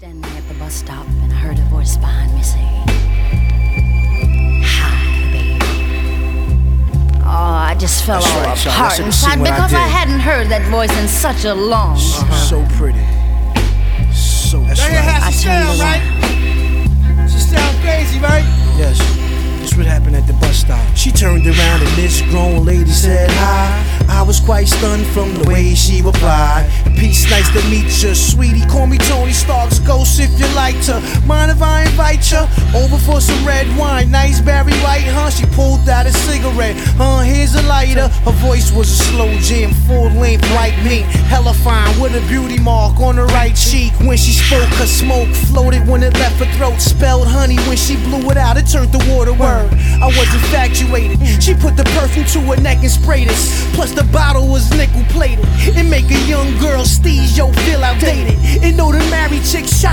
Standing at the bus stop, and I heard a voice behind me say, "Hi, baby." Oh, I just fell all apart inside because I hadn't heard that voice in such a long time. So pretty. So That's right. How she sound, right? She sound crazy, right? Yes. This what happened at the bus stop. She turned around and this grown lady said hi. I was quite stunned from the way she replied. Peace, nice to meet you, sweetie. Call me Tony Stark's ghost if you like to. Mind if I invite you over for some red wine? Nice Barry White, huh? She pulled out a cigarette. Here's a lighter. Her voice was a slow jam, full length, white mink. Hella fine with a beauty mark on her right cheek. When she spoke, her smoke floated when it left her throat. Spelled honey when she blew it out, it turned to water. Word, I was infatuated. She put the perfume to her neck and sprayed it. Plus the bottle was nickel plated. It make a young girl steeze, yo, feel outdated. It know the married chick shot